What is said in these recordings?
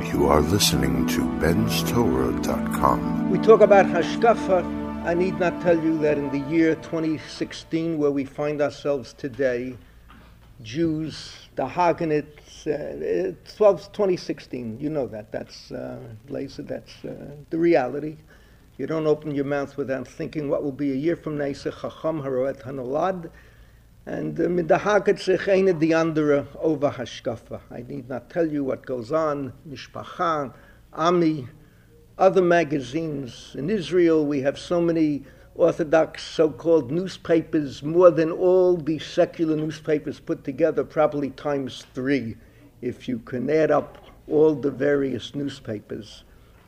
You are listening to benstorah.com. We talk about Hashkafa. I need not tell you that in the year 2016, where we find ourselves today, Jews, the Haganit, 2016, you know that. That's, Laser, that's the reality. You don't open your mouth without thinking what will be a year from now, Chacham Haroet Hanolad, and Midahagat sich eine die andere over Hashkafa. I need not tell you what goes on, Mishpacha, Ami, other magazines. In Israel, we have so many Orthodox so-called newspapers, more than all the secular newspapers put together, probably times 3, if you can add up all the various newspapers.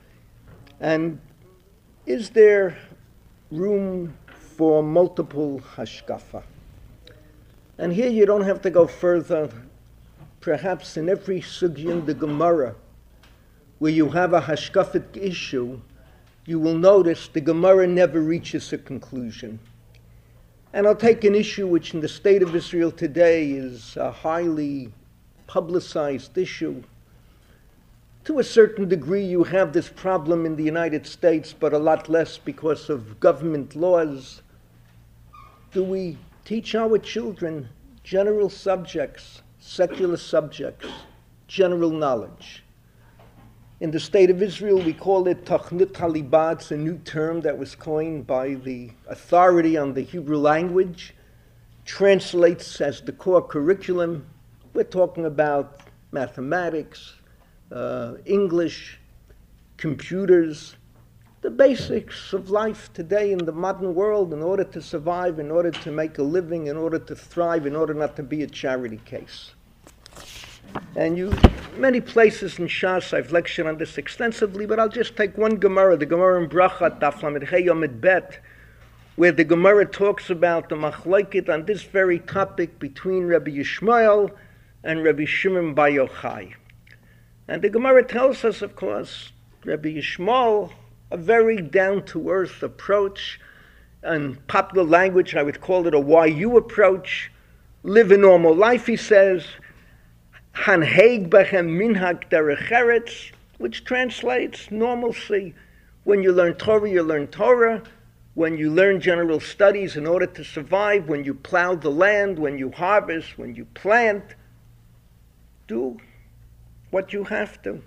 And is there room for multiple Hashkafa? And here you don't have to go further. Perhaps in every sugya in the Gemara, where you have a Hashkafit issue, you will notice the Gemara never reaches a conclusion. And I'll take an issue which in the state of Israel today is a highly publicized issue. To a certain degree, you have this problem in the United States, but a lot less because of government laws. Do we teach our children general subjects, secular subjects, general knowledge? In the state of Israel, we call it Tachnut Halibah. It's a new term that was coined by the authority on the Hebrew language, translates as the core curriculum. We're talking about mathematics, English, computers, the basics of life today in the modern world in order to survive, in order to make a living, in order to thrive, in order not to be a charity case. And many places in Shas I've lectured on this extensively, but I'll just take one Gemara, the Gemara in Bracha, Daf Lamed Hey Yomid Bet, where the Gemara talks about the machlokes on this very topic between Rabbi Yishmael and Rabbi Shimon Bar Yochai. And the Gemara tells us, of course, Rabbi Yishmael, a very down-to-earth approach. In popular language, I would call it a YU approach. Live a normal life, he says. Hanheig bechem minhag derech eretz, which translates normalcy. When you learn Torah, you learn Torah. When you learn general studies in order to survive, when you plow the land, when you harvest, when you plant, do what you have to.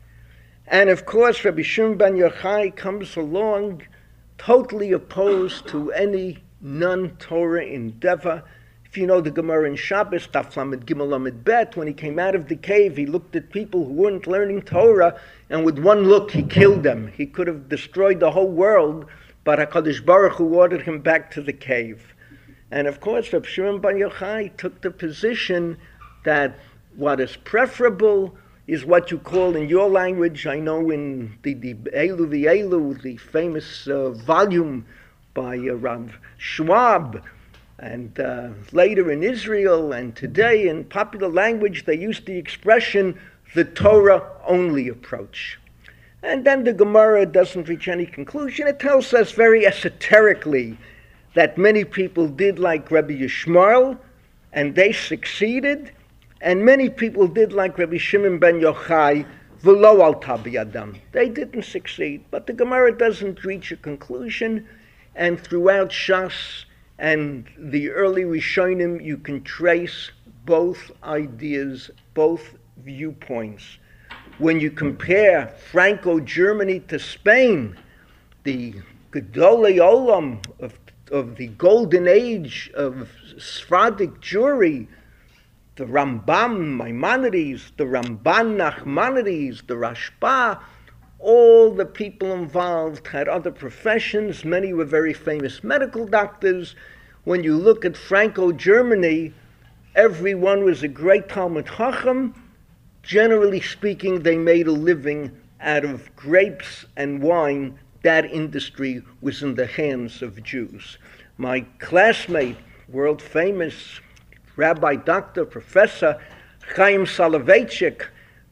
And of course, Rabbi Shimon Bar Yochai comes along totally opposed to any non-Torah endeavor. If you know the Gemara in Shabbos, Daf Lamed Gimel Lamed Bet, when he came out of the cave, he looked at people who weren't learning Torah, and with one look, he killed them. He could have destroyed the whole world, but HaKadosh Baruch Hu ordered him back to the cave. And of course, Rabbi Shimon Bar Yochai took the position that what is preferable is what you call in your language, I know in the Elu V'Elu, the famous volume by Rav Schwab, and later in Israel, and today in popular language, they use the expression, the Torah-only approach. And then the Gemara doesn't reach any conclusion. It tells us very esoterically that many people did like Rabbi Yishmael, and they succeeded, and many people did like Rabbi Shimon ben Yochai, v'lo alta b'yadam. They didn't succeed, but the Gemara doesn't reach a conclusion, and throughout Shas and the early Rishonim, you can trace both ideas, both viewpoints. When you compare Franco-Germany to Spain, the Gedolei Olam of the golden age of Sephardic Jewry, the Rambam Maimonides, the Ramban Nachmanides, the Rashba, all the people involved had other professions. Many were very famous medical doctors. When you look at Franco-Germany, everyone was a great Talmud Chacham. Generally speaking, they made a living out of grapes and wine. That industry was in the hands of Jews. My classmate, world famous Rabbi, Doctor, Professor Chaim Soloveitchik,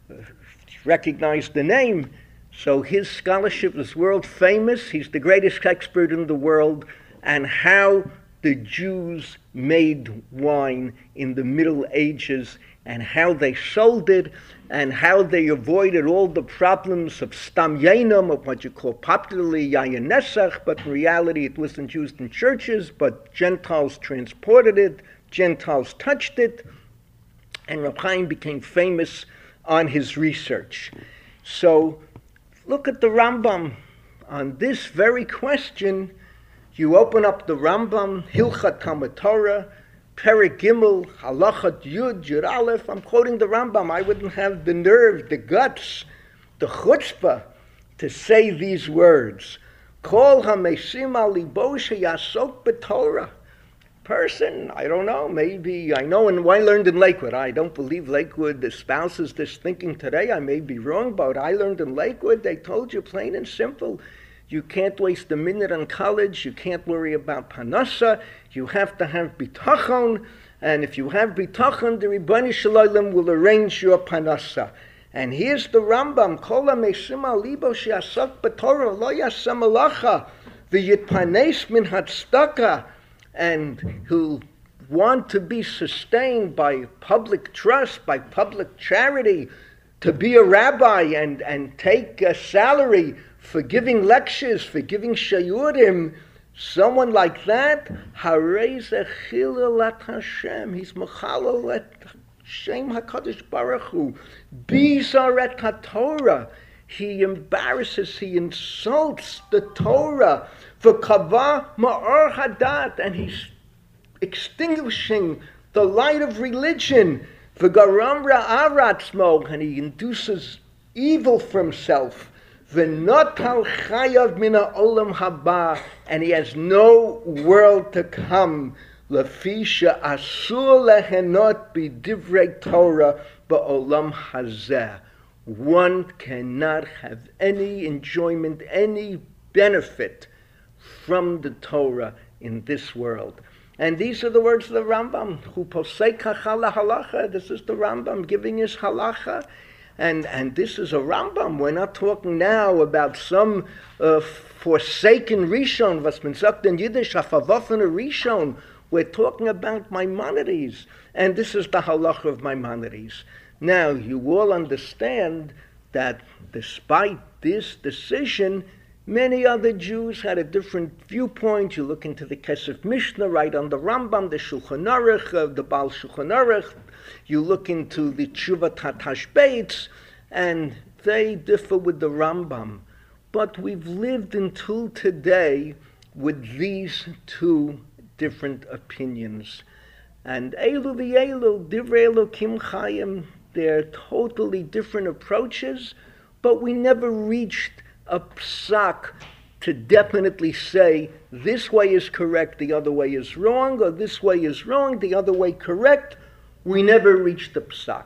recognized the name, so his scholarship is world famous. He's the greatest expert in the world, and how the Jews made wine in the Middle Ages and how they sold it, and how they avoided all the problems of stam yainam, of what you call popularly yayin nesach, but in reality it wasn't used in churches, but Gentiles transported it, Gentiles touched it, and Reb Chaim became famous on his research. So look at the Rambam. On this very question, you open up the Rambam, Hilchat Talmud Torah, Perek Gimel, Halachat Yud, Yud Aleph. I'm quoting the Rambam. I wouldn't have the nerve, the guts, the chutzpah to say these words. Kol hamesim al libo sheyasok b'Torah. Person, I don't know, maybe, I know, and I learned in Lakewood. I don't believe Lakewood espouses this thinking today. I may be wrong, but I learned in Lakewood, they told you plain and simple, you can't waste a minute on college, you can't worry about panasa, you have to have bitachon, and if you have bitachon, the Ribboni Shalom will arrange your panasa. And here's the Rambam, Kol hamesim al libo sheyasok b'Torah lo yaseh malacha v'yitpanes min hatzdaka, and who want to be sustained by public trust, by public charity, to be a rabbi and take a salary for giving lectures, for giving shayurim, someone like that, harei ze chilul at Hashem, he's mechalel at Shem HaKadosh Baruch Hu, bizar et HaTorah, he embarrasses, he insults the Torah, for kava ma'or hadat, and he's extinguishing the light of religion, for garam ra'aratzmo, and he induces evil for himself, v'notal chayav mina olam haba, and he has no world to come, lefisha asur lehenot b'divrei Torah ba'olam hazeh. One cannot have any enjoyment, any benefit from the Torah in this world. And these are the words of the Rambam, Hu posek hachala halacha. This is the Rambam giving his halacha. And this is a Rambam. We're not talking now about some forsaken Rishon, was man sagt in Yiddish, a verworfene Rishon. We're talking about Maimonides. And this is the halacha of Maimonides. Now, you all understand that despite this decision, many other Jews had a different viewpoint. You look into the Kesef Mishnah, right on the Rambam, the Shulchan Aruch, the Baal Shulchan Aruch. You look into the Tshuvat HaTashbeitz, and they differ with the Rambam. But we've lived until today with these two different opinions. And Elu v'Elu, Divrei Elokim Chayim, they're totally different approaches, but we never reached a psak to definitely say this way is correct, the other way is wrong, or this way is wrong, the other way correct. We never reached a psak.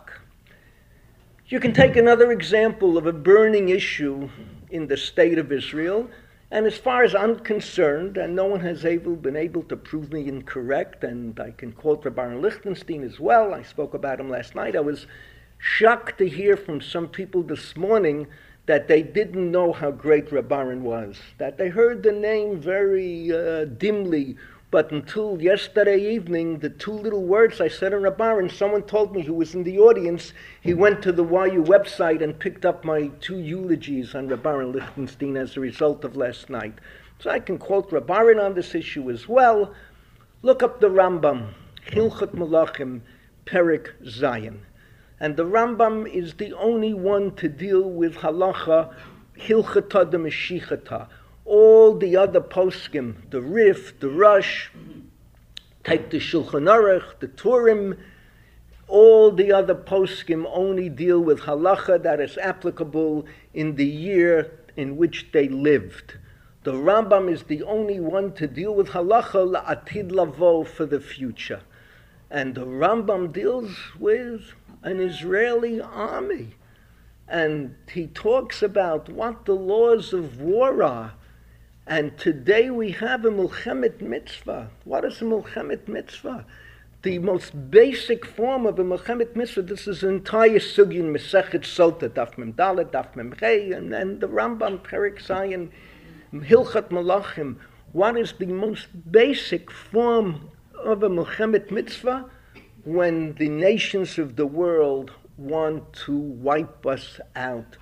You can take another example of a burning issue in the state of Israel, and as far as I'm concerned, and no one has been able to prove me incorrect, and I can quote Rabbi Aaron Lichtenstein as well, I spoke about him last night, I was shocked to hear from some people this morning that they didn't know how great Reb Aaron was, that they heard the name very dimly, but until yesterday evening, the two little words I said on Reb Aaron, someone told me who was in the audience, he went to the YU website and picked up my two eulogies on Reb Aaron Lichtenstein as a result of last night. So I can quote Reb Aaron on this issue as well. Look up the Rambam, Hilchot Melachim, Perek Zayin. And the Rambam is the only one to deal with halacha, hilchata de meshichata. All the other poskim, the Rif, the Rush, take the Shulchan Aruch, the Turim, all the other poskim only deal with halacha that is applicable in the year in which they lived. The Rambam is the only one to deal with halacha la'atid lavo, for the future. And the Rambam deals with an Israeli army. And he talks about what the laws of war are. And today we have a Milchemet Mitzvah. What is a Milchemet Mitzvah? The most basic form of a Milchemet Mitzvah, this is an entire sugi in Masechet Sota, Daf Mem Dalet, Daf Mem Rei, and then the Rambam, Perek Zayin, Hilchat Melachim. What is the most basic form of a Milchemet Mitzvah? when the nations of the world want to wipe us out,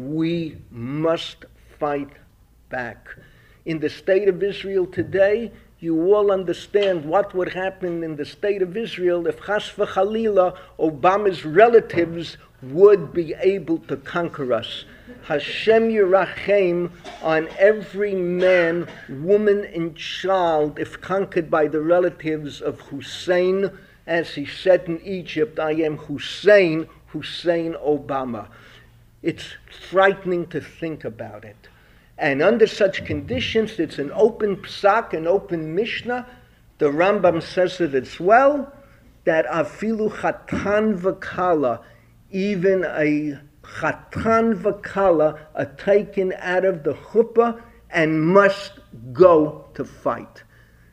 we must fight back. In the state of Israel today, you all understand what would happen in the state of Israel if Chas v'Chalila, Obama's relatives, would be able to conquer us. Hashem Yerachem on every man, woman, and child if conquered by the relatives of Hussein. As he said in Egypt, I am Hussein, Hussein Obama. It's frightening to think about it. And under such conditions, it's an open psak, an open mishnah. The Rambam says it as well, that afilu chatan v'kala, even a chatan v'kala are taken out of the chuppah and must go to fight.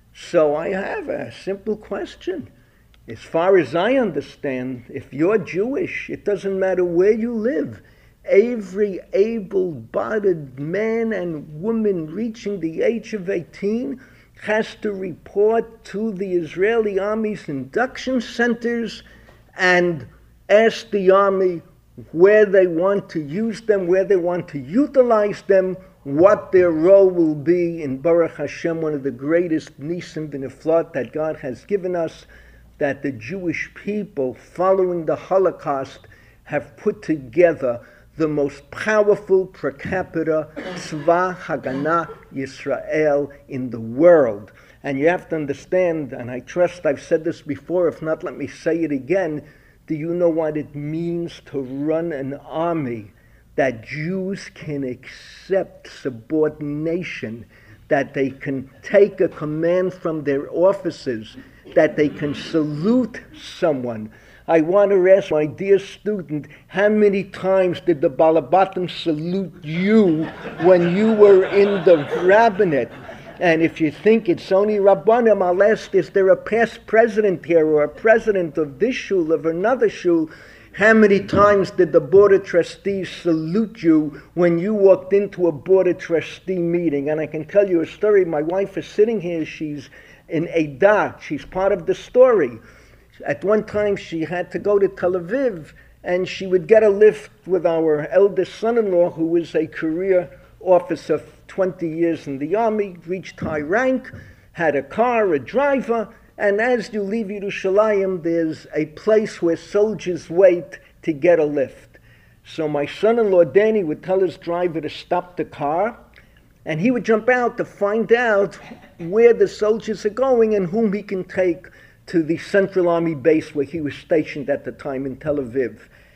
So I have a simple question. As far as I understand, if you're Jewish, it doesn't matter where you live. Every able-bodied man and woman reaching the age of 18 has to report to the Israeli Army's induction centers and ask the Army where they want to use them, where they want to utilize them, what their role will be in Baruch Hashem, one of the greatest nisim v'niflot that God has given us, that the Jewish people, following the Holocaust, have put together the most powerful per capita Tzva Haganah Yisrael in the world. And you have to understand, and I trust I've said this before, if not, let me say it again, do you know what it means to run an army that Jews can accept subordination, that they can take a command from their officers, that they can salute someone? I want to ask my dear student, how many times did the Balabatim salute you when you were in the rabbinate? And if you think it's only Rabbanim, I'll ask, is there a past president here or a president of this shul, of another shul? How many times did the Board of Trustees salute you when you walked into a Board of Trustee meeting? And I can tell you a story. My wife is sitting here. She's in Eidah. She's part of the story. At one time, she had to go to Tel Aviv, and she would get a lift with our eldest son-in-law, who was a career officer, 20 years in the army, reached high rank, had a car, a driver, and as you leave Yerushalayim, there's a place where soldiers wait to get a lift. So my son-in-law, Danny, would tell his driver to stop the car, and he would jump out to find out where the soldiers are going and whom he can take to the Central Army base where he was stationed at the time in Tel Aviv.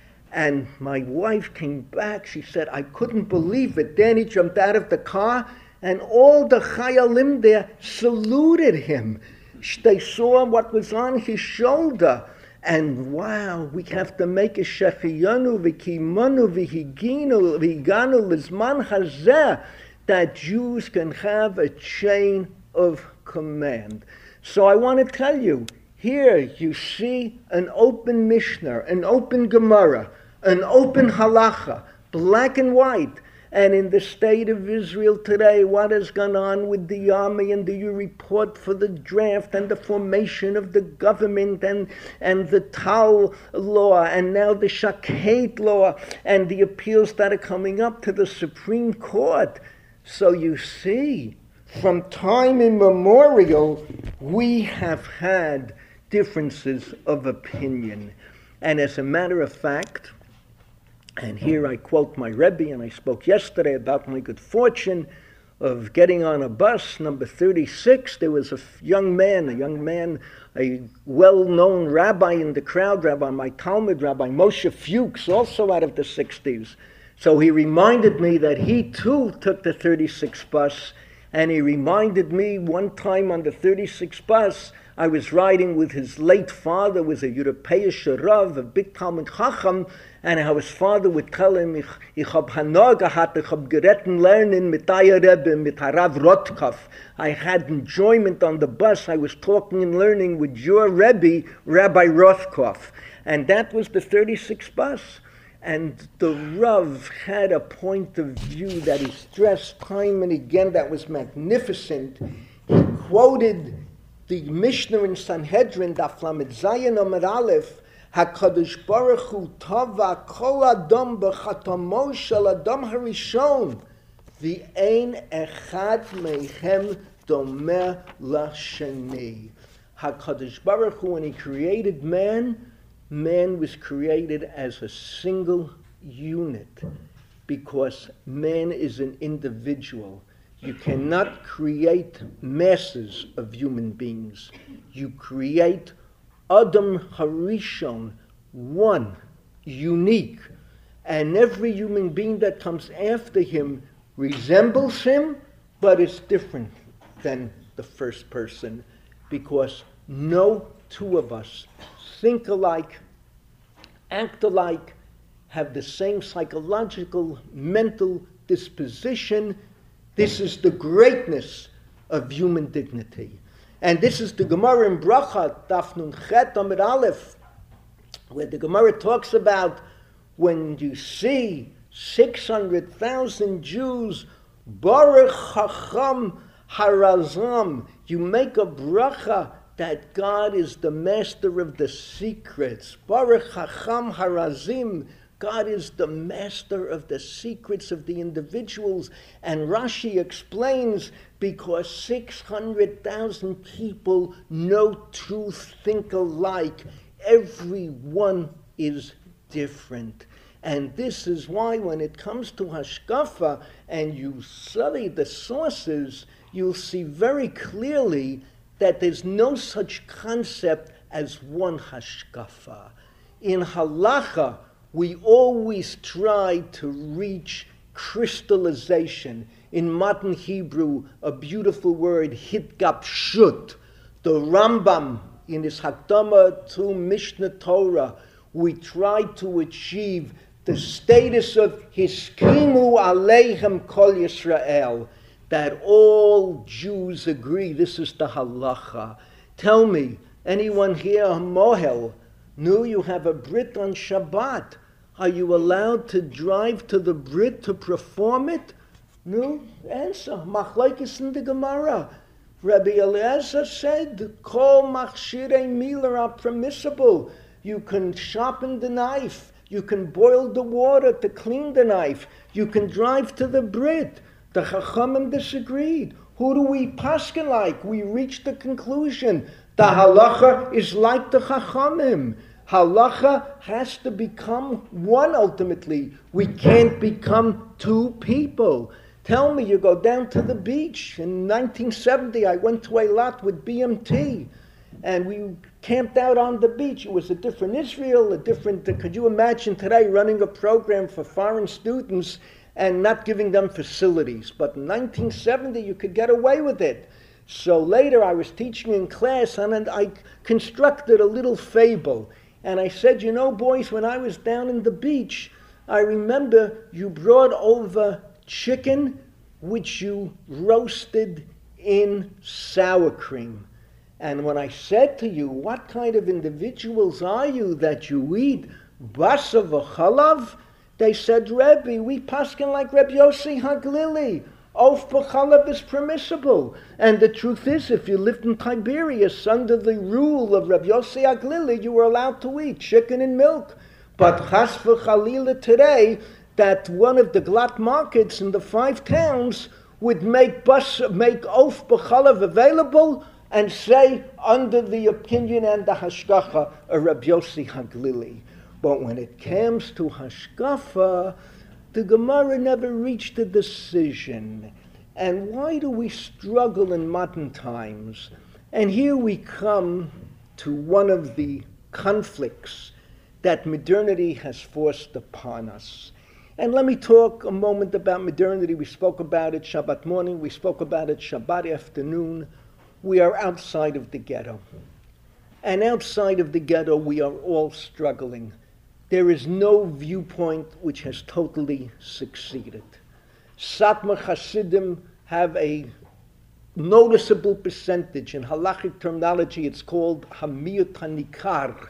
And my wife came back. She said, I couldn't believe it. Danny jumped out of the car, and all the Chayalim there saluted him. They saw what was on his shoulder. And wow, we have to make a shechiyanu v'kimanu v'higinu v'higanu l'zman hazeh, that Jews can have a chain of command. So I want to tell you, here you see an open Mishnah, an open Gemara, an open Halacha, black and white. And in the state of Israel today, what has gone on with the army, and do you report for the draft and the formation of the government and the Tal law, and now the Shakhet law, and the appeals that are coming up to the Supreme Court. So you see, from time immemorial, we have had differences of opinion. And as a matter of fact, and here I quote my Rebbe, and I spoke yesterday about my good fortune of getting on a bus, number 36. There was a young man, a well-known rabbi in the crowd, Rabbi my Talmud, Rabbi Moshe Fuchs, also out of the 60s. So he reminded me that he too took the 36 bus, and he reminded me one time on the 36 bus, I was riding with his late father, was a Europäischer Rav, a big Talmud Chacham, and how his father would tell him, ich hab Hanor gehabt, ich hab geretten lernen mit Aya Rebbe, mit Harav Rotkov. I had enjoyment on the bus. I was talking and learning with your Rebbe, Rabbi Rotkov. And that was the 36 bus. And the Rav had a point of view that he stressed time and again that was magnificent. He quoted the Mishnah in Sanhedrin, Daf Lamed Zayin Amud Aleph, HaKadosh Baruch Hu tava kol adam b'chatamo shel adam harishon, v'ein echad mehem domeh lasheni. HaKadosh Baruch Hu, when he created man, man was created as a single unit because man is an individual. You cannot create masses of human beings. You create Adam Harishon, one, unique. And every human being that comes after him resembles him, but is different than the first person because no two of us think alike, act alike, have the same psychological, mental disposition. This is the greatness of human dignity. And this is the Gemara in Bracha, Daf Nun Chet Amud Aleph, where the Gemara talks about when you see 600,000 Jews, Baruch Chacham Harazam, you make a bracha that God is the master of the secrets. Baruch Chacham Harazim, God is the master of the secrets of the individuals. And Rashi explains, because 600,000 people know truth, think alike. Everyone is different. And this is why when it comes to Hashkafa and you study the sources, you'll see very clearly that there's no such concept as one Hashkafa. In Halacha, we always try to reach crystallization. In modern Hebrew, a beautiful word, hitgapshut. The Rambam, in his Hakdama to Mishnah Torah, we try to achieve the status of Hiskimu Aleichem Kol Yisrael, that all Jews agree this is the halacha. Tell me, anyone here, Mohel, knew you have a Brit on Shabbat? Are you allowed to drive to the Brit to perform it? No answer. Machlokes in the Gemara. Rabbi Eliezer said, Kol machshirei milah are permissible. You can sharpen the knife. You can boil the water to clean the knife. You can drive to the Brit. The Chachamim disagreed. Who do we paskin like? We reached the conclusion. The halacha is like the Chachamim. Halacha has to become one ultimately. We can't become two people. Tell me, you go down to the beach. In 1970, I went to Eilat with BMT, and we camped out on the beach. It was a different Israel, could you imagine today running a program for foreign students and not giving them facilities? But in 1970, you could get away with it. So later, I was teaching in class, and I constructed a little fable. And I said, you know, boys, when I was down in the beach, I remember you brought over chicken which you roasted in sour cream. And when I said to you, what kind of individuals are you that you eat basa v'chalav? They said, Rebbe, we paskin like Rebbe Yossi Haglili. Of b'chalav is permissible. And the truth is, if you lived in Tiberias under the rule of Rebbe Yossi Haglili, you were allowed to eat chicken and milk. But chas v'chalila today, that one of the glatt markets in the 5 towns would make of b'chalav available and say, under the opinion and the hashgacha of Rebbe Yossi Haglili. But when it comes to hashgafa, the Gemara never reached a decision. And why do we struggle in modern times? And here we come to one of the conflicts that modernity has forced upon us. And let me talk a moment about modernity. We spoke about it Shabbat morning. We spoke about it Shabbat afternoon. We are outside of the ghetto. And outside of the ghetto, we are all struggling. There is no viewpoint which has totally succeeded. Satmar Hasidim have a noticeable percentage. In halachic terminology, it's called Hamiyut Hanikar.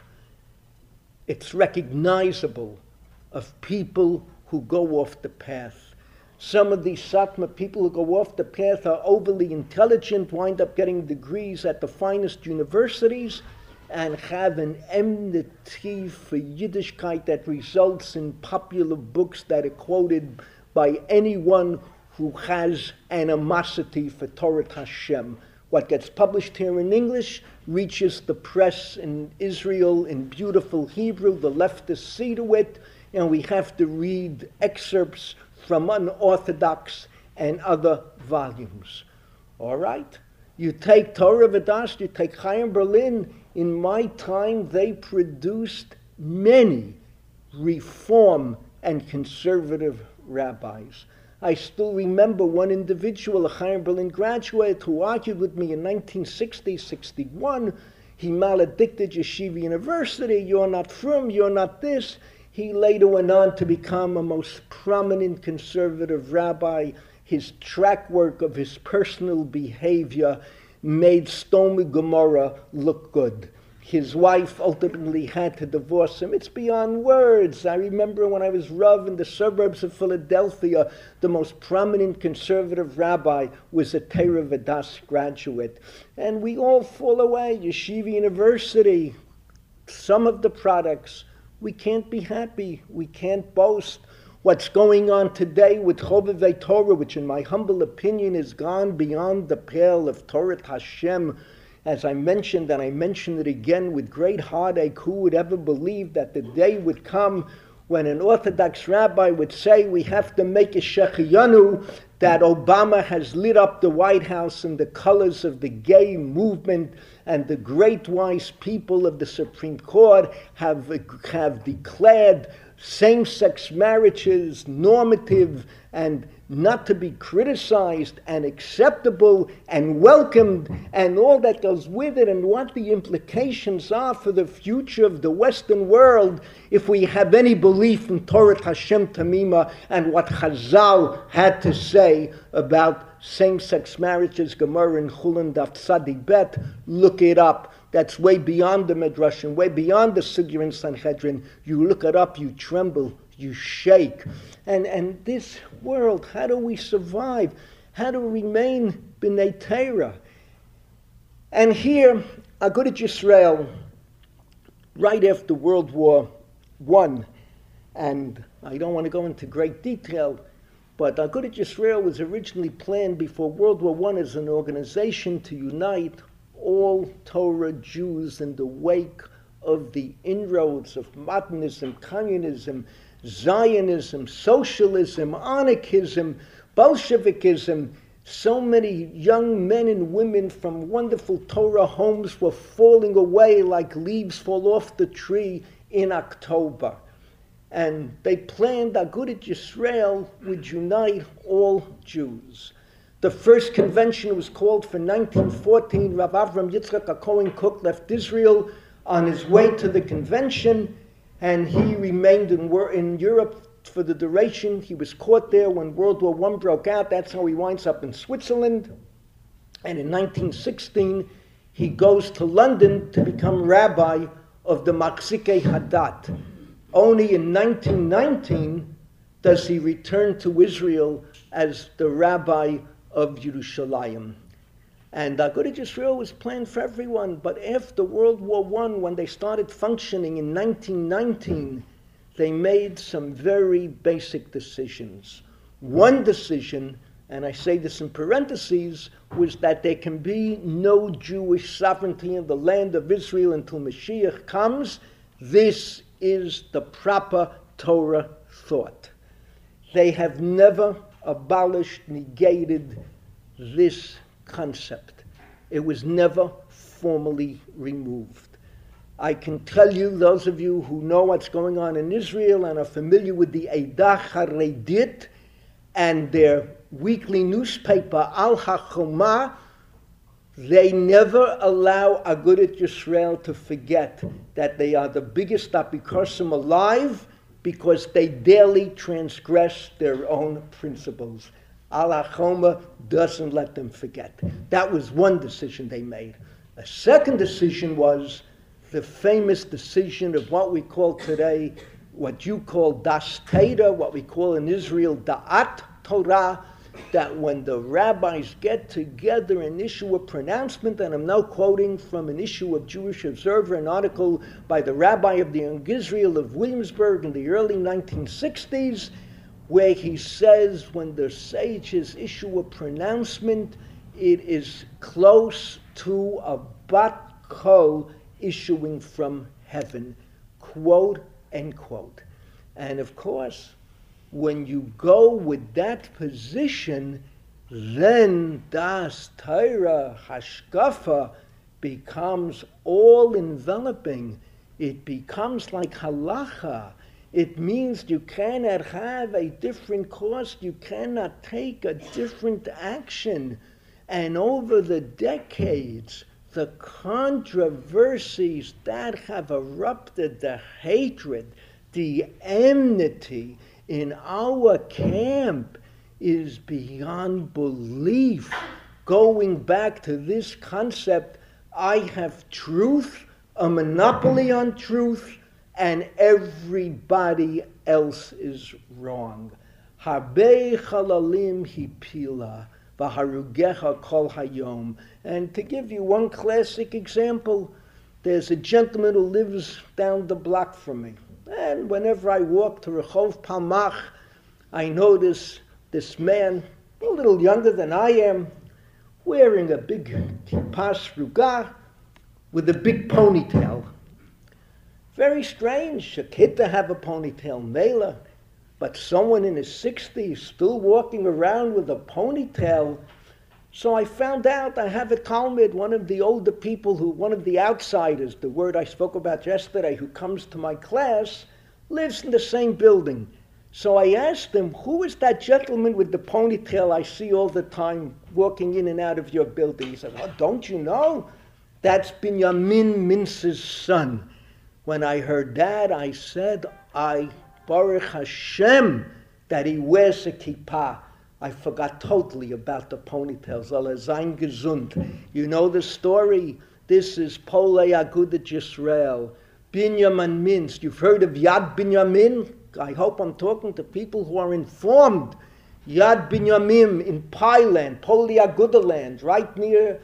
It's recognizable of people who go off the path. Some of these Satmar people who go off the path are overly intelligent, wind up getting degrees at the finest universities, and have an enmity for Yiddishkeit that results in popular books that are quoted by anyone who has animosity for Torah Hashem. What gets published here in English reaches the press in Israel in beautiful Hebrew. The leftists see to it, and we have to read excerpts from unorthodox and other volumes. All right? You take Torah Vodaas, you take Chaim Berlin. In my time, they produced many reform and conservative rabbis. I still remember one individual, a Chaim Berlin graduate, who argued with me in 1960, 61. He maledicted Yeshiva University. You're not from, you're not this. He later went on to become a most prominent conservative rabbi. His track work of his personal behavior made Stomy Gomorrah look good. His wife ultimately had to divorce him. It's beyond words. I remember when I was Rav in the suburbs of Philadelphia, the most prominent conservative rabbi was a Torah Vodaas graduate. And we all fall away. Yeshiva University, some of the products, we can't be happy. We can't boast. What's going on today with Chovevei Torah, which in my humble opinion has gone beyond the pale of Torah Hashem. As I mentioned, and I mention it again with great heartache, who would ever believe that the day would come when an Orthodox rabbi would say we have to make a Shechiyanu, that Obama has lit up the White House in the colors of the gay movement, and the great wise people of the Supreme Court have declared same-sex marriages normative and not to be criticized and acceptable and welcomed, and all that goes with it, and what the implications are for the future of the Western world if we have any belief in Torah Hashem Tamima and what Chazal had to say about same-sex marriages. Gemara in Chulin Daf Tzadik Bet, look it up. That's way beyond the Midrashim, way beyond the Sugya and Sanhedrin. You look it up, you tremble, you shake. And this world, how do we survive? How do we remain B'nai Torah? And here, Agudat Yisrael, right after World War I, and I don't want to go into great detail, but Agudat Yisrael was originally planned before World War I as an organization to unite all Torah Jews in the wake of the inroads of modernism, communism, Zionism, socialism, anarchism, Bolshevikism. So many young men and women from wonderful Torah homes were falling away like leaves fall off the tree in October. And they planned Agudat Yisrael would unite all Jews. The first convention was called for 1914. Rav Avram Yitzchak HaKohen Kook left Israel on his way to the convention, and he remained in Europe for the duration. He was caught there when World War I broke out. That's how he winds up in Switzerland. And in 1916, he goes to London to become rabbi of the Machzikei Hadat. Only in 1919 does he return to Israel as the rabbi of Yerushalayim. And Agudat Yisrael was planned for everyone, but after World War I, when they started functioning in 1919, they made some very basic decisions. One decision, and I say this in parentheses, was that there can be no Jewish sovereignty in the land of Israel until Mashiach comes. This is the proper Torah thought. They have never abolished, negated this concept. It was never formally removed. I can tell you, those of you who know what's going on in Israel and are familiar with the Eidah Haredit and their weekly newspaper, Al HaChomah, they never allow Agudat Yisrael to forget that they are the biggest apikosim alive because they daily transgress their own principles. Al HaChomah doesn't let them forget. That was one decision they made. A second decision was the famous decision of what we call today, what you call Das Teda, what we call in Israel Da'at Torah, that when the rabbis get together and issue a pronouncement, and I'm now quoting from an issue of Jewish Observer, an article by the rabbi of the Young Israel of Williamsburg in the early 1960s, where he says when the sages issue a pronouncement, it is close to a bat kol issuing from heaven, quote, end quote. And of course, when you go with that position, then das Torah hashkafa becomes all-enveloping. It becomes like halacha. It means you cannot have a different course. You cannot take a different action. And over the decades, the controversies that have erupted, the hatred, the enmity in our camp is beyond belief. Going back to this concept, I have truth, a monopoly on truth, and everybody else is wrong. Habe chalalim hipila, v'harugecha kol hayom. And to give you one classic example, there's a gentleman who lives down the block from me. And whenever I walk to Rehov Palmach, I notice this man, a little younger than I am, wearing a big kippah sruga with a big ponytail. Very strange, a kid to have a ponytail, mela, but someone in his 60s still walking around with a ponytail. So I found out, I have a Talmud, one of the older people, one of the outsiders, the word I spoke about yesterday, who comes to my class, lives in the same building. So I asked him, who is that gentleman with the ponytail I see all the time walking in and out of your building? He said, oh, don't you know? That's Binyamin Mintz's son. When I heard that, I said, Baruch Hashem, that he wears a kippah. I forgot totally about the ponytails. Allah sein gesund. You know the story? This is Polei Agudat Yisrael. Binyamin Mintz. You've heard of Yad Binyamin? I hope I'm talking to people who are informed. Yad Binyamin in Pailand, Polei Agudaland, right near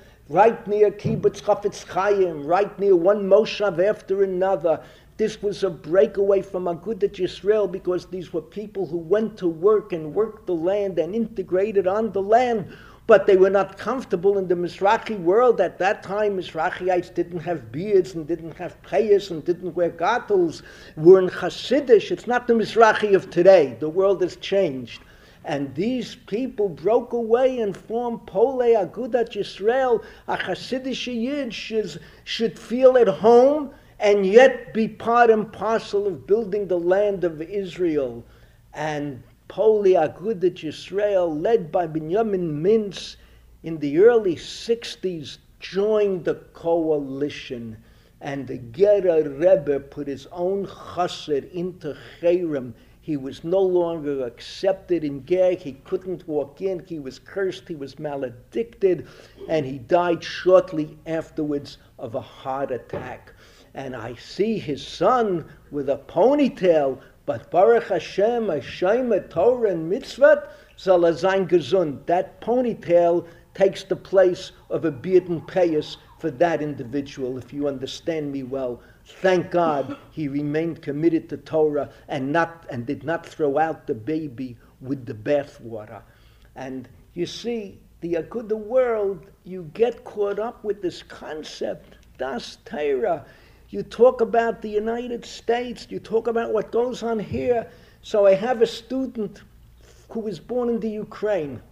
Kibbutz Chafetz Chaim, right near one moshav after another. This was a breakaway from Agudat Yisrael because these were people who went to work and worked the land and integrated on the land, but they were not comfortable in the Mizrahi world. At that time, Mizrahiites didn't have beards and didn't have payas and didn't wear gatels, were in Hasidish. It's not the Mizrahi of today. The world has changed. And these people broke away and formed Polei Agudat Yisrael. A Hasidish Yid should feel at home and yet be part and parcel of building the land of Israel. And Polei Agudat Yisrael, led by Binyamin Mintz, in the early 60s, joined the coalition. And the Gerer Rebbe put his own chassid into Cherem. He was no longer accepted in Ger. He couldn't walk in. He was cursed. He was maledicted. And he died shortly afterwards of a heart attack. And I see his son with a ponytail, but Baruch Hashem, Hashem, Torah, and Mitzvot, soll sein gesund. That ponytail takes the place of a beard and payas for that individual, if you understand me well. Thank God he remained committed to Torah and did not throw out the baby with the bathwater. And you see, the world, you get caught up with this concept, das Torah. You talk about the United States, you talk about what goes on here. So I have a student who was born in the Ukraine,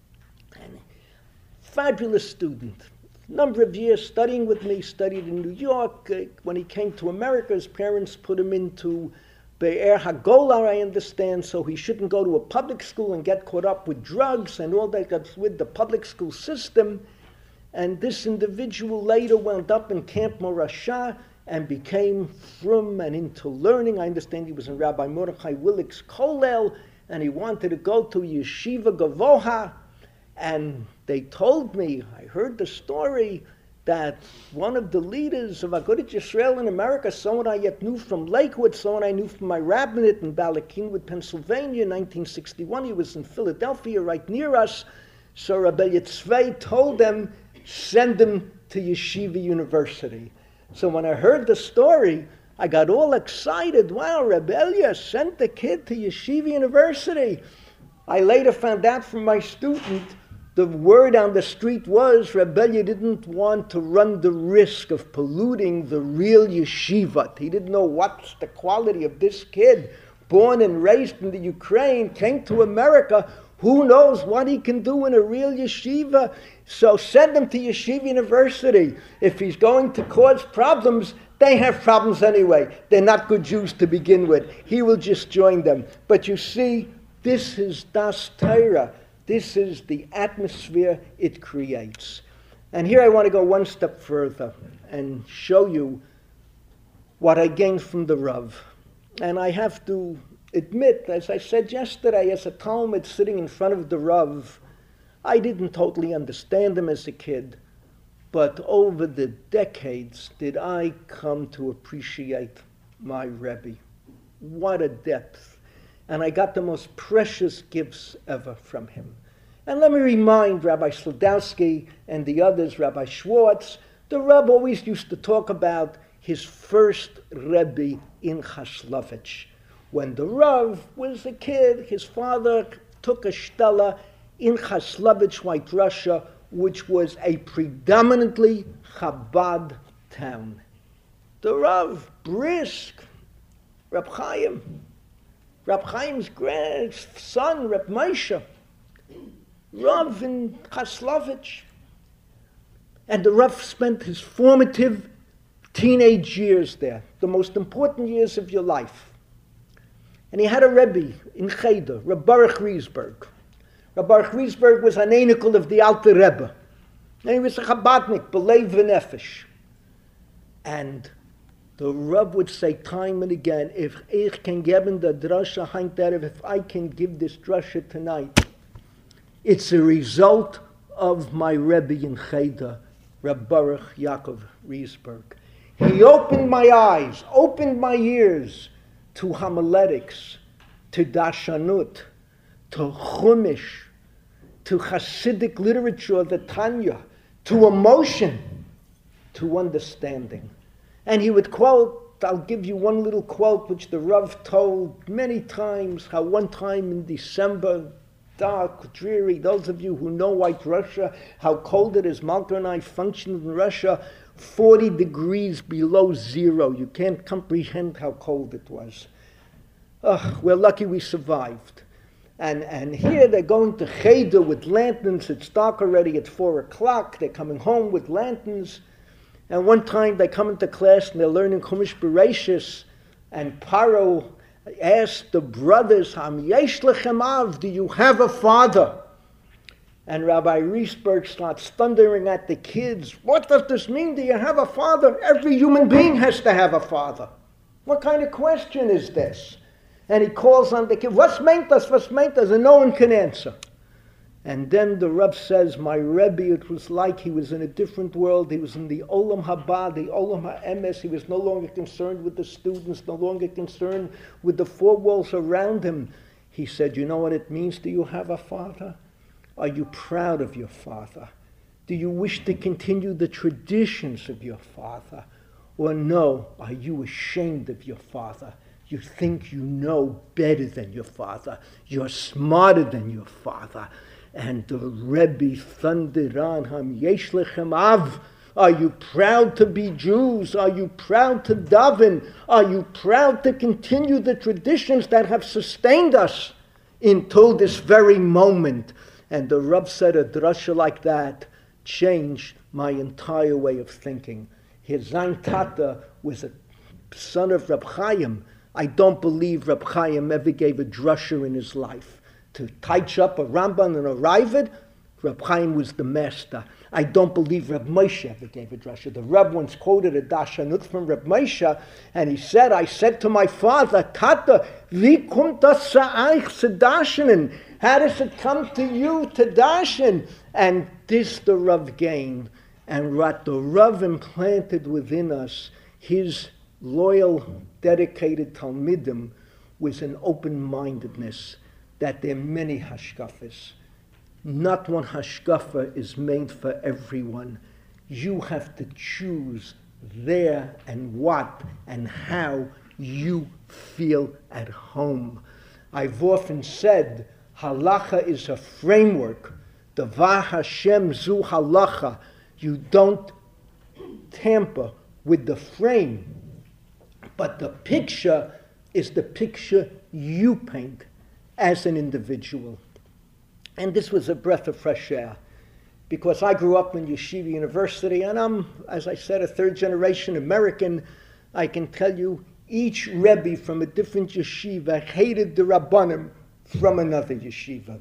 and fabulous student. Number of years studying with me, studied in New York. When he came to America, his parents put him into Be'er HaGolar, I understand, so he shouldn't go to a public school and get caught up with drugs and all that that's with the public school system. And this individual later wound up in Camp Morashah and became frum and into learning. I understand he was in Rabbi Mordechai Willick's Kollel, and he wanted to go to Yeshiva Gavoha. And they told me, I heard the story, that one of the leaders of Agudat Yisrael in America, someone I yet knew from Lakewood, someone I knew from my rabbinate in Ballackinwood, Pennsylvania, in 1961. He was in Philadelphia, right near us. So Rabbi Yitzvei told them, send him to Yeshiva University. So when I heard the story, I got all excited. Wow, Rabbi Elia sent the kid to Yeshiva University. I later found out from my student, the word on the street was Rabbi Elia didn't want to run the risk of polluting the real yeshiva. He didn't know what's the quality of this kid, born and raised in the Ukraine, came to America. Who knows what he can do in a real yeshiva? So send him to Yeshiva University. If he's going to cause problems, they have problems anyway. They're not good Jews to begin with. He will just join them. But you see, this is Das Torah. This is the atmosphere it creates. And here I want to go one step further and show you what I gained from the Rav. And I have to admit, as I said yesterday, as a Talmud sitting in front of the Rav, I didn't totally understand him as a kid. But over the decades did I come to appreciate my Rebbe. What a depth. And I got the most precious gifts ever from him. And let me remind Rabbi Sludowski and the others, Rabbi Schwartz, the Rebbe always used to talk about his first Rebbe in Chaslovich. When the Rav was a kid, his father took a shtella in Chaslovich, White Russia, which was a predominantly Chabad town. The Rav, brisk, Reb Chaim's grandson, Reb Moshe, Rav in Chaslovich. And the Rav spent his formative teenage years there, the most important years of your life. And he had a Rebbe in Cheder, Reb Baruch Riesberg. Reb Baruch Riesberg was an enikel of the Alter Rebbe. And he was a Chabadnik, belev v'nefesh. And the Rav would say time and again, if I can give the drasha heint there, if I can give this drasha tonight, it's a result of my Rebbe in Cheder, Reb Baruch Yaakov Riesberg. He opened my eyes, opened my ears to homiletics, to Dashanut, to Chumash, to Hasidic literature, the Tanya, to emotion, to understanding. And he would quote, I'll give you one little quote which the Rav told many times, how one time in December, dark, dreary, those of you who know White Russia, how cold it is, Malka and I functioned in Russia, 40 degrees below zero. You can't comprehend how cold it was. We're lucky we survived. And here they're going to Cheder with lanterns. It's dark already, it's 4 o'clock. They're coming home with lanterns. And one time they come into class and they're learning Chumash Bereshis, and Paro asked the brothers, Ham yesh lechem av, do you have a father? And Rabbi Riesberg starts thundering at the kids, what does this mean? Do you have a father? Every human being has to have a father. What kind of question is this? And he calls on the kid, what's meant us? And no one can answer. And then the Reb says, my Rebbe, it was like he was in a different world. He was in the Olam Haba, the Olam HaEmes. He was no longer concerned with the students, no longer concerned with the four walls around him. He said, you know what it means? Do you have a father? Are you proud of your father? Do you wish to continue the traditions of your father? Or no, are you ashamed of your father? You think you know better than your father. You're smarter than your father. And the Rebbe thundered on him, Yesh lechem av. Are you proud to be Jews? Are you proud to daven? Are you proud to continue the traditions that have sustained us until this very moment? And the Rav said a drasha like that changed my entire way of thinking. His Zain Tata was a son of Reb Chaim. I don't believe Reb Chaim ever gave a drasha in his life. To touch up a Ramban and a Ravid, Reb Chaim was the master. I don't believe Reb Moshe ever gave a drasha. The Reb once quoted a Dashanut from Reb Moshe, and he said, I said to my father, Tata, wie kommt das zu euch zu dashanen? How does it come to you to dashen? And this the Reb gained. And what the Rav implanted within us, his loyal, dedicated Talmidim, was an open-mindedness that there are many hashkafas. Not one hashkafa is made for everyone. You have to choose there and what and how you feel at home. I've often said, halacha is a framework. Devar Hashem zu halacha. You don't tamper with the frame, but the picture is the picture you paint as an individual. And this was a breath of fresh air, because I grew up in Yeshiva University, and I'm, as I said, a third-generation American. I can tell you, each Rebbe from a different yeshiva hated the Rabbanim from another yeshiva.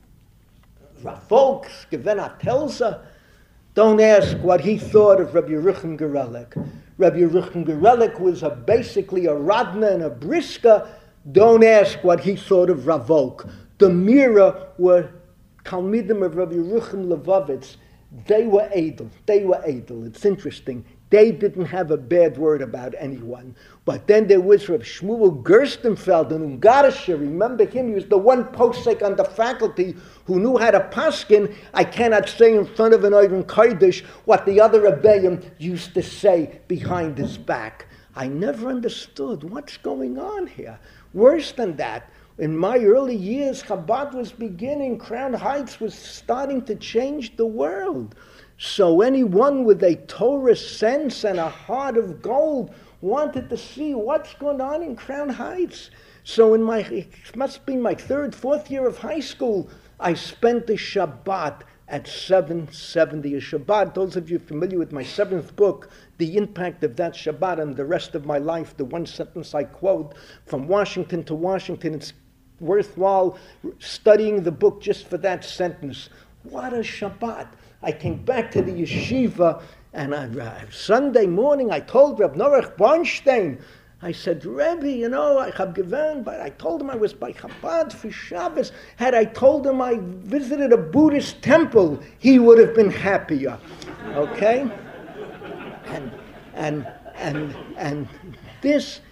Rav Volk, Gevenat Telza, don't ask what he thought of Rabbi Yerucham Gerelek. Rabbi Yerucham Gerelek was basically a Radna and a Briska. Don't ask what he thought of Rav Volk. The Mira were Talmidim of Rabbi Yerucham Levovitz. They were Edel. It's interesting. They didn't have a bad word about anyone. But then there was Rav Shmuel Gerstenfeld in Ungarische. Remember him? He was the one posek on the faculty who knew how to paskin. I cannot say in front of an Oiven Kodesh what the other Rebbeim used to say behind his back. I never understood what's going on here. Worse than that, in my early years, Chabad was beginning. Crown Heights was starting to change the world. So anyone with a Torah sense and a heart of gold wanted to see what's going on in Crown Heights. So it must be my third, fourth year of high school, I spent the Shabbat at 770 a Shabbat. Those of you familiar with my seventh book, the impact of that Shabbat and the rest of my life, the one sentence I quote, from Washington to Washington, it's worthwhile studying the book just for that sentence. What a Shabbat. I came back to the yeshiva, and Sunday morning I told Reb Norach Bornstein, I said, Rebbe, I have given, but I told him I was by Chabad for Shabbos. Had I told him I visited a Buddhist temple, he would have been happier. Okay? And this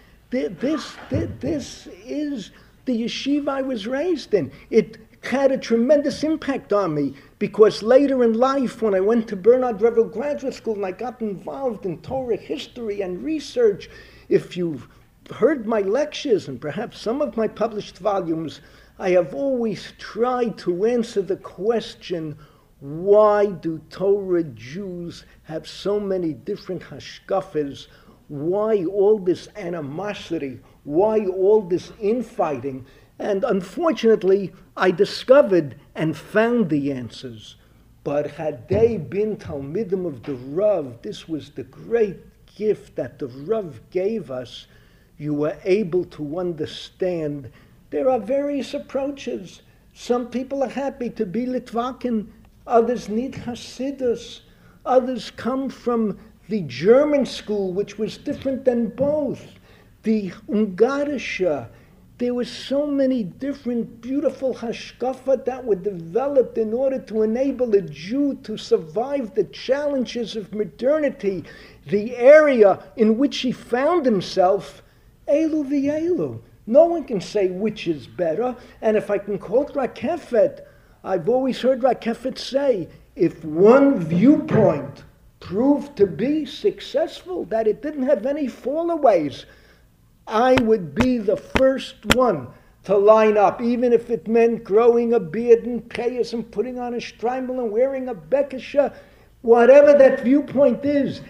is the yeshiva I was raised in. It had a tremendous impact on me, because later in life, when I went to Bernard Revel Graduate School and I got involved in Torah history and research, if you've heard my lectures and perhaps some of my published volumes, I have always tried to answer the question, why do Torah Jews have so many different hashkafas? Why all this animosity? Why all this infighting? And unfortunately, I discovered and found the answers. But had they been Talmidim of the Rav, this was the great gift that the Rav gave us. You were able to understand there are various approaches. Some people are happy to be Litvakin. Others need Hasidus. Others come from the German school, which was different than both. The Ungarische. There were so many different beautiful hashkafa that were developed in order to enable a Jew to survive the challenges of modernity, the area in which he found himself, Elu v'Elu. No one can say which is better. And if I can quote Rakefet, I've always heard Rakefet say, if one viewpoint proved to be successful, that it didn't have any fallaways, I would be the first one to line up, even if it meant growing a beard and payas and putting on a streimel and wearing a bekisha. Whatever that viewpoint is,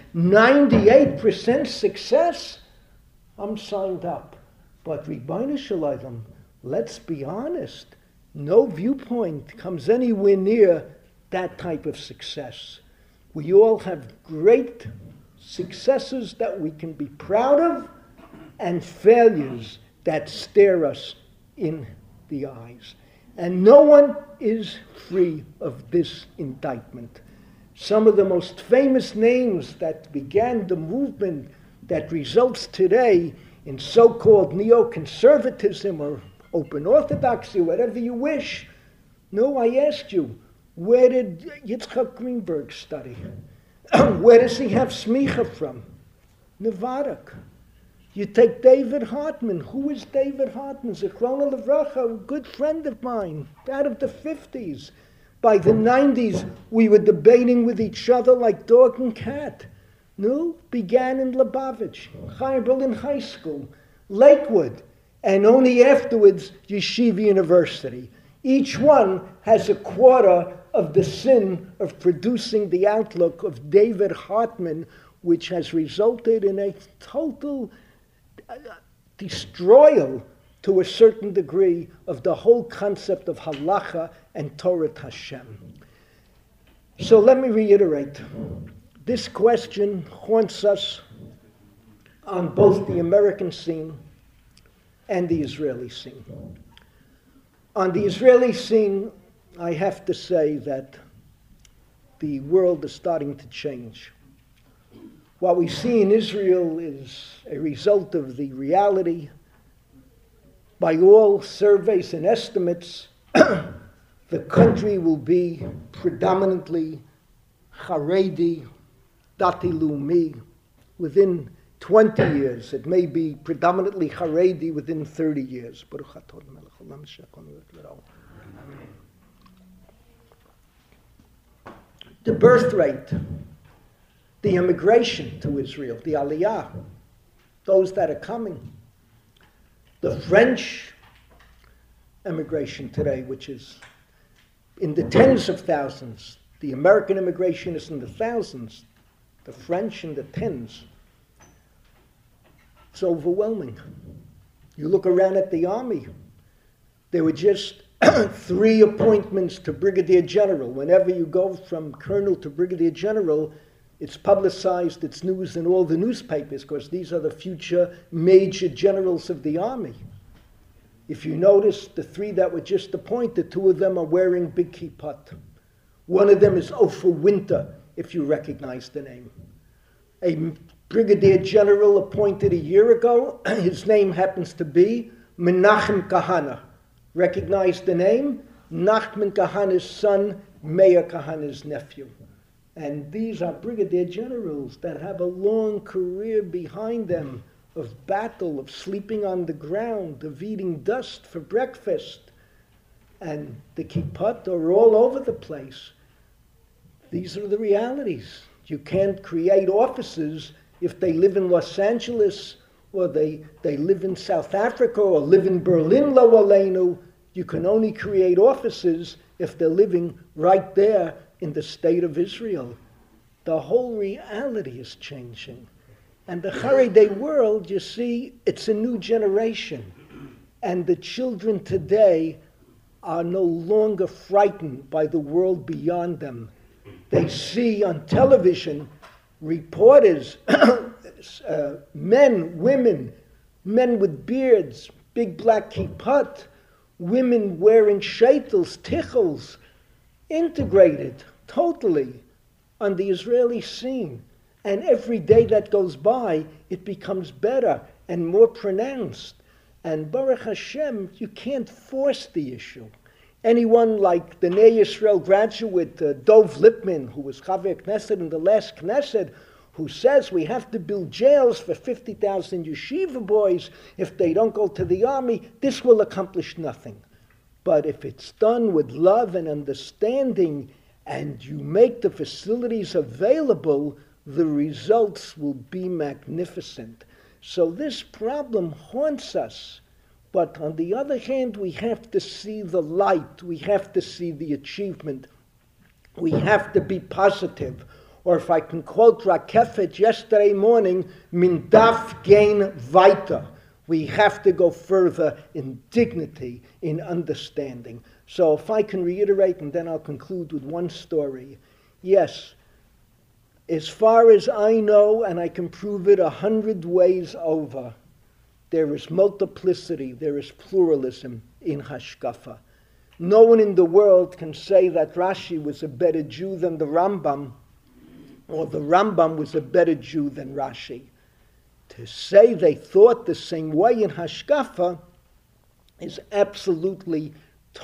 98% success, I'm signed up. But Ribbono Shel Olam, let's be honest, no viewpoint comes anywhere near that type of success. We all have great successes that we can be proud of, and failures that stare us in the eyes. And no one is free of this indictment. Some of the most famous names that began the movement that results today in so-called neoconservatism or open orthodoxy, whatever you wish. No, I asked you, where did Yitzchak Greenberg study? Where does he have smicha from? Nevarak. You take David Hartman. Who is David Hartman? Zichrona Levracha, a good friend of mine, out of the 50s. By the 90s, we were debating with each other like dog and cat. No, began in Lubavitch, Chaim Berlin High School, Lakewood, and only afterwards, Yeshiva University. Each one has a quarter of the sin of producing the outlook of David Hartman, which has resulted in a total destroyal to a certain degree of the whole concept of halacha and Torah Hashem. So let me reiterate. This question haunts us on both the American scene and the Israeli scene. On the Israeli scene, I have to say that the world is starting to change. What we see in Israel is a result of the reality. By all surveys and estimates, the country will be predominantly Haredi, Dati Leumi, within 20 years. It may be predominantly Haredi within 30 years. The birth rate, the immigration to Israel, the Aliyah, those that are coming, the French immigration today, which is in the tens of thousands. The American immigration is in the thousands, the French in the tens. It's overwhelming. You look around at the army, there were just 3 appointments to brigadier general. Whenever you go from colonel to brigadier general, it's publicized, it's news in all the newspapers, because these are the future major generals of the army. If you notice, the 3 that were just appointed, 2 of them are wearing big kippot. One of them is Ofer Winter, if you recognize the name. A brigadier general appointed a year ago, his name happens to be Menachem Kahana. Recognize the name? Nachman Kahana's son, Meir Kahana's nephew. And these are brigadier generals that have a long career behind them of battle, of sleeping on the ground, of eating dust for breakfast. And the kippot are all over the place. These are the realities. You can't create offices if they live in Los Angeles or they live in South Africa or live in Berlin, lo aleinu. You can only create offices if they're living right there in the state of Israel. The whole reality is changing. And the Haredi world, you see, it's a new generation. And the children today are no longer frightened by the world beyond them. They see on television reporters, men, women, men with beards, big black kippot, women wearing shaitels, tichels, integrated totally on the Israeli scene. And every day that goes by, it becomes better and more pronounced. And Baruch Hashem, you can't force the issue. Anyone like the Ney Yisrael graduate, Dov Lipman, who was Chaver Knesset in the last Knesset, who says we have to build jails for 50,000 yeshiva boys if they don't go to the army, this will accomplish nothing. But if it's done with love and understanding and you make the facilities available, the results will be magnificent. So this problem haunts us. But on the other hand, we have to see the light. We have to see the achievement. We have to be positive. Or if I can quote Rakefet yesterday morning, min darf gehen weiter. We have to go further in dignity, in understanding. So if I can reiterate, and then I'll conclude with one story. Yes, as far as I know, and I can prove it 100 ways over, there is multiplicity, there is pluralism in Hashkafa. No one in the world can say that Rashi was a better Jew than the Rambam, or the Rambam was a better Jew than Rashi. To say they thought the same way in Hashkafa is absolutely,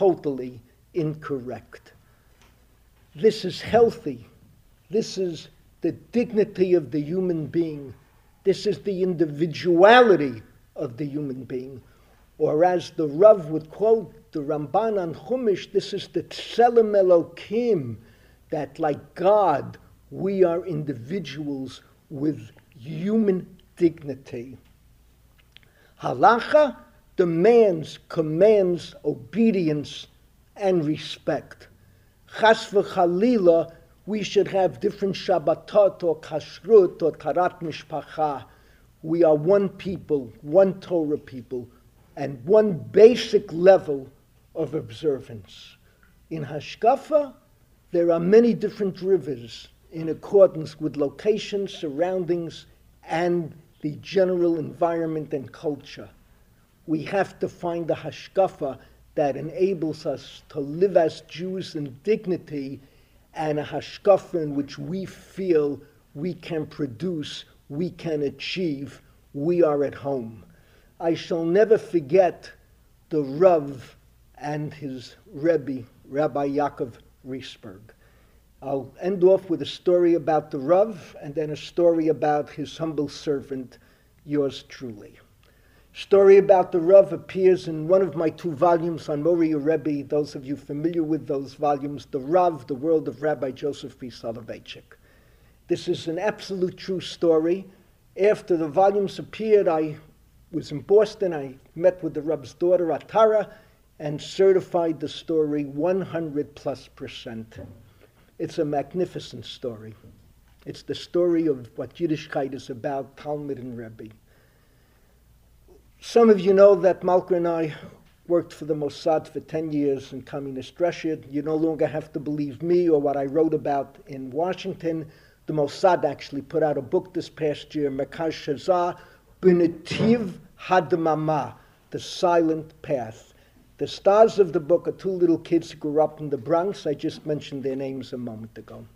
totally incorrect. This is healthy. This is the dignity of the human being. This is the individuality of the human being. Or as the Rav would quote the Ramban on Chumash, this is the Tselem Elokim, that like God, we are individuals with human dignity. Halacha demands, commands obedience and respect. Chas v'chalila, we should have different Shabbatot or Kashrut or Tarat Mishpacha. We are one people, one Torah people, and one basic level of observance. In Hashkafa, there are many different rivers in accordance with location, surroundings, and the general environment and culture. We have to find the Hashkafa that enables us to live as Jews in dignity, and a Hashkafa in which we feel we can produce, we can achieve, we are at home. I shall never forget the Rav and his Rebbe, Rabbi Yaakov Riesberg. I'll end off with a story about the Rav and then a story about his humble servant, yours truly. Story about the Rav appears in one of my 2 volumes on Mori Rebbe. Those of you familiar with those volumes, The Rav, The World of Rabbi Joseph B. Soloveitchik. This is an absolute true story. After the volumes appeared, I was in Boston. I met with the Rav's daughter, Atara, and certified the story 100+%. It's a magnificent story. It's the story of what Yiddishkeit is about, Talmud and Rebbe. Some of you know that Malka and I worked for the Mossad for 10 years in communist Russia. You no longer have to believe me or what I wrote about in Washington. The Mossad actually put out a book this past year, Mekaz Shazah, B'netiv Hadmama, The Silent Path. The stars of the book are 2 little kids who grew up in the Bronx. I just mentioned their names a moment ago.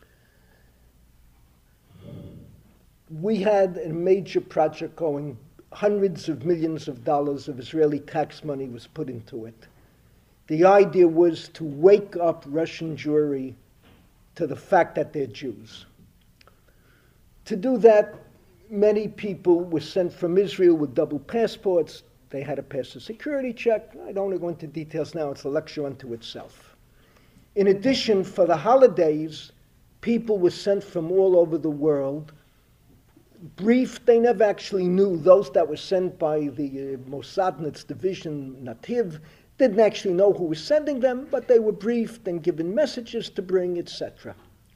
We had a major project going. Hundreds of millions of dollars of Israeli tax money was put into it. The idea was to wake up Russian Jewry to the fact that they're Jews. To do that, many people were sent from Israel with double passports. They had to pass a security check. I don't want to go into details now. It's a lecture unto itself. In addition, for the holidays, people were sent from all over the world. Briefed, they never actually knew. Those that were sent by the Mossadnitz division, Nativ, didn't actually know who was sending them, but they were briefed and given messages to bring, etc.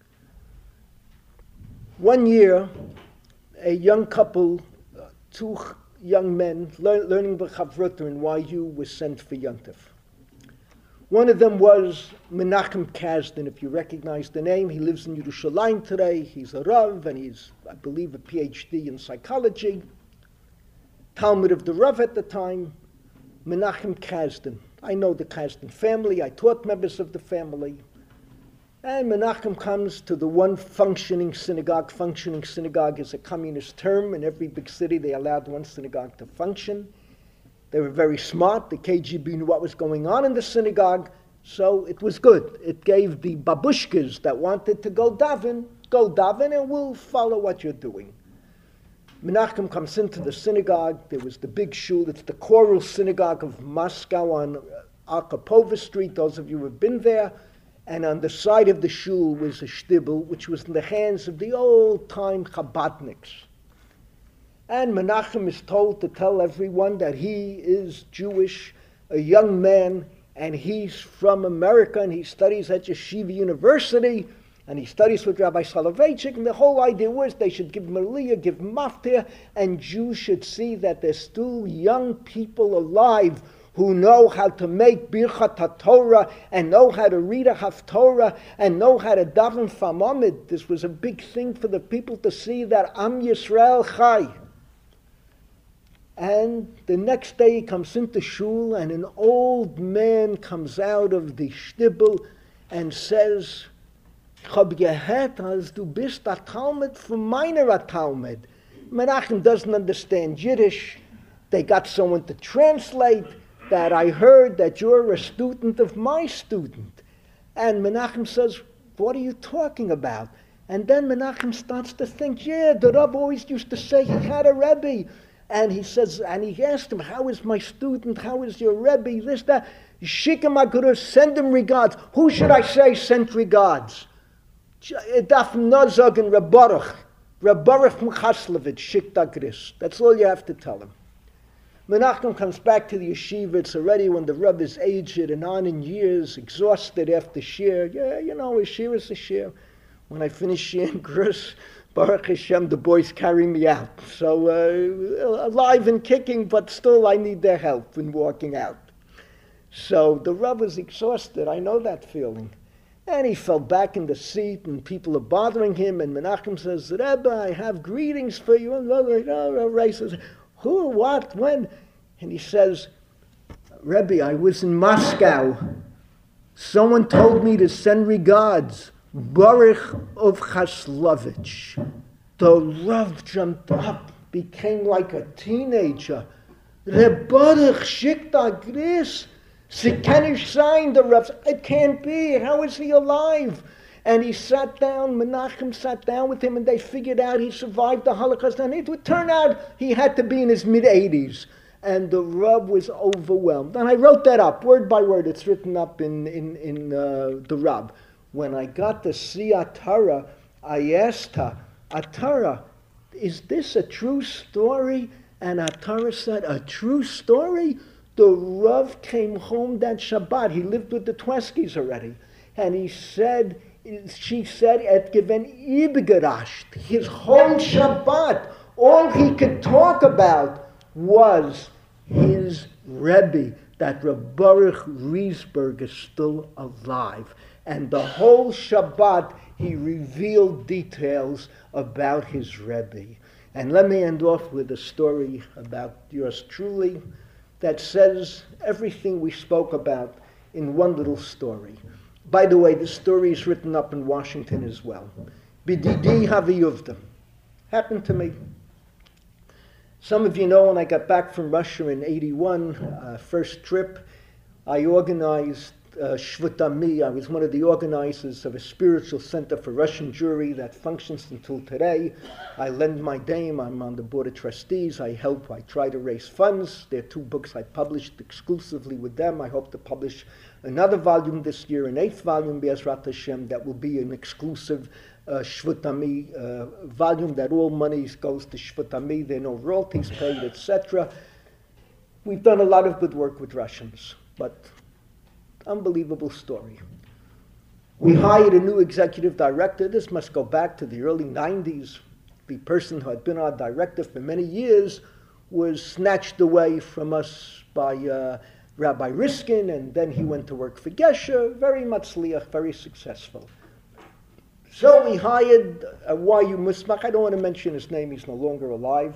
One year, a young couple, 2 young men, learning B'Chavruta in YU, was sent for Yontif. One of them was Menachem Kasdan, if you recognize the name. He lives in Yerushalayim today. He's a Rav, and he's, I believe, a PhD in psychology. Talmud of the Rav at the time, Menachem Kasdan. I know the Kasdan family. I taught members of the family. And Menachem comes to the one functioning synagogue. Functioning synagogue is a communist term. In every big city, they allowed one synagogue to function. They were very smart. The KGB knew what was going on in the synagogue, so it was good. It gave the babushkas that wanted to go daven, and we'll follow what you're doing. Menachem comes into the synagogue. There was the big shul. It's the choral synagogue of Moscow on Arkhipova Street. Those of you who have been there. And on the side of the shul was a shtibel, which was in the hands of the old-time Chabadniks. And Menachem is told to tell everyone that he is Jewish, a young man, and he's from America, and he studies at Yeshiva University, and he studies with Rabbi Soloveitchik, and the whole idea was they should give him aliyah, give him maftir, and Jews should see that there's still young people alive who know how to make Birchat HaTorah, and know how to read a Haftorah, and know how to daven Famamid. This was a big thing for the people to see that Am Yisrael Chai. And the next day he comes into shul, and an old man comes out of the shtibel and says, "Ich hab gehört, als du bist a Talmud von meiner Talmud." Menachem doesn't understand Yiddish. They got someone to translate that. I heard that you're a student of my student. And Menachem says, "What are you talking about?" And then Menachem starts to think, yeah, the Rav always used to say he had a Rebbe. And he says, and he asked him, how is my student? How is your Rebbe? This, that. Shikim HaGurus, send him regards. Who should I say sent regards? Daf Nozog and Reb Baruch. Reb Baruch from Chaslovitz, Shik HaGurus. That's all you have to tell him. Menachem comes back to the yeshiva. It's already when the Rebbe is aged and on in years, exhausted after shir. Yeah, you know, a shir is a shir. When I finish shir in Grus, Baruch Hashem, the boys carry me out. So alive and kicking, but still I need their help in walking out. So the Rebbe was exhausted. I know that feeling. And he fell back in the seat, and people are bothering him. And Menachem says, Rebbe, I have greetings for you. And Rebbe says, who, what, when? And he says, Rebbe, I was in Moscow. Someone told me to send regards. Baruch of Chaslovitch. The Rav jumped up, became like a teenager. Reb Baruch, Shik HaGurus. Sie kann nicht sein, the Rav. It can't be. How is he alive? And he sat down, Menachem sat down with him, and they figured out he survived the Holocaust. And it would turn out he had to be in his mid-80s. And the Rav was overwhelmed. And I wrote that up, word by word. It's written up in the Rav. When I got to see Atara, I asked her, Atara, is this a true story? And Atara said, a true story? The Rav came home that Shabbat. He lived with the Tweskis already. And she said, et given ibgerasht. His whole Shabbat, all he could talk about was his Rebbe, that Reb Baruch Riesberg is still alive. And the whole Shabbat, he revealed details about his Rebbe. And let me end off with a story about yours truly that says everything we spoke about in one little story. By the way, the story is written up in Washington as well. Bididi Haviyuvda. Happened to me. Some of you know when I got back from Russia in 81, first trip, I organized Shvut Ami. I was one of the organizers of a spiritual center for Russian Jewry that functions until today. I lend my dame. I'm on the board of trustees. I help. I try to raise funds. There are 2 books I published exclusively with them. I hope to publish another volume this year, an 8th volume, Be'ezrat Hashem, that will be an exclusive Shvut Ami volume that all money goes to Shvut Ami. There are no royalties paid, etc. We've done a lot of good work with Russians, but unbelievable story. We hired a new executive director. This must go back to the early 90s. The person who had been our director for many years was snatched away from us by Rabbi Riskin, and then he went to work for Gesher, very matzliach, very successful. So we hired a YU Musmach. I don't want to mention his name, he's no longer alive.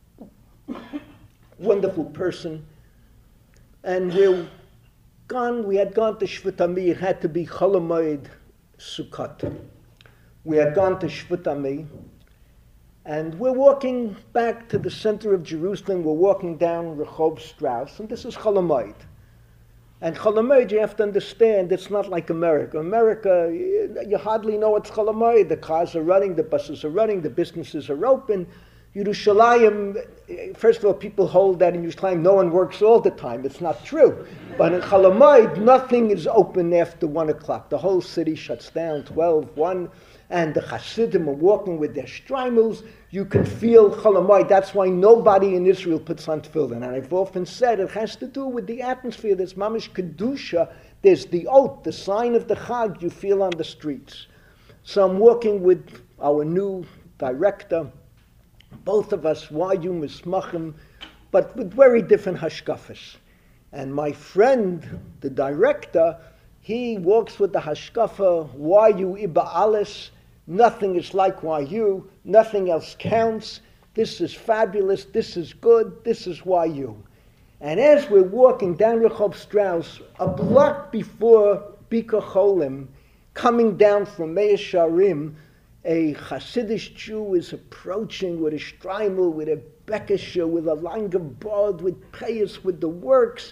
Wonderful person. And we had gone to Shvut Ami. It had to be Chol HaMoed Sukkot. We had gone to Shvut Ami, and we're walking back to the center of Jerusalem. We're walking down Rehov Strauss, and this is Chol HaMoed. And Chol HaMoed, you have to understand, it's not like America. America, you hardly know what's Chol HaMoed. The cars are running, the buses are running, the businesses are open. Yerushalayim, first of all, people hold that in Yerushalayim no one works all the time. It's not true. But in Chol HaMoed, nothing is open after 1 o'clock. The whole city shuts down, 12, 1, and the Hasidim are walking with their streimels. You can feel Chol HaMoed. That's why nobody in Israel puts on tefillin. And I've often said it has to do with the atmosphere. There's mamish kedusha. There's the oath, the sign of the Chag you feel on the streets. So I'm walking with our new director, both of us, YU Musmachim, but with very different hashkafas. And my friend, the director, he walks with the hashkafa, YU Iba'alis, nothing is like YU, nothing else counts, this is fabulous, this is good, this is YU. And as we're walking down Rehov Strauss, a block before Bika Cholim, coming down from Meir Sharim, a Hasidic Jew is approaching with a streimel, with a bekesher, with a langer bod, with prayers, with the works.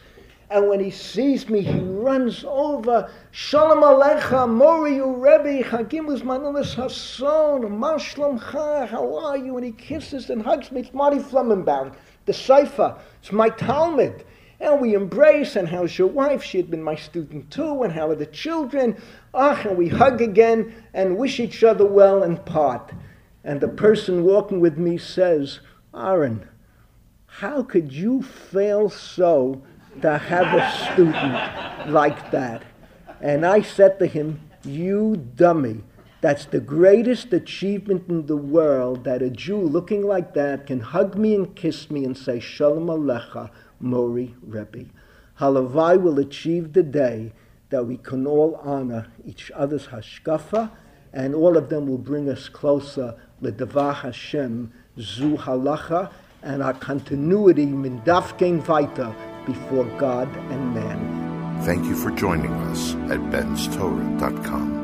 And when he sees me, he runs over. Shalom Alecha, Moriu Rebbe, Chagimus Manulis Hason, Mashlomcha, how are you? And he kisses and hugs me. It's Marty Flemmenbaum, the Seifer. It's my Talmud. And we embrace, and how's your wife? She had been my student too, and how are the children? And we hug again and wish each other well and part. And the person walking with me says, Aaron, how could you fail so to have a student like that? And I said to him, you dummy, that's the greatest achievement in the world, that a Jew looking like that can hug me and kiss me and say, Shalom Alecha, Mori Rebbe. Halavai will achieve the day that we can all honor each other's hashkafa, and all of them will bring us closer L'Davah Hashem, Zu Halacha, and our continuity min dafkein weiter before God and man. Thank you for joining us at benstorah.com.